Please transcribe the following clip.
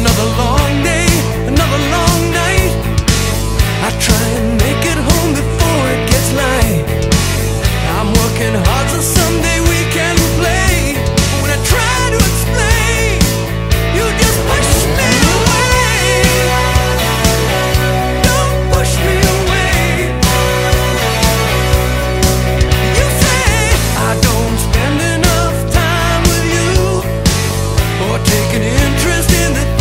Another long day, another long night. I try and make it home before it gets light. I'm working hard so someday we can play. But when I try to explain, you just push me away. Don't push me away. You say I don't spend enough time with you, or take an interest in the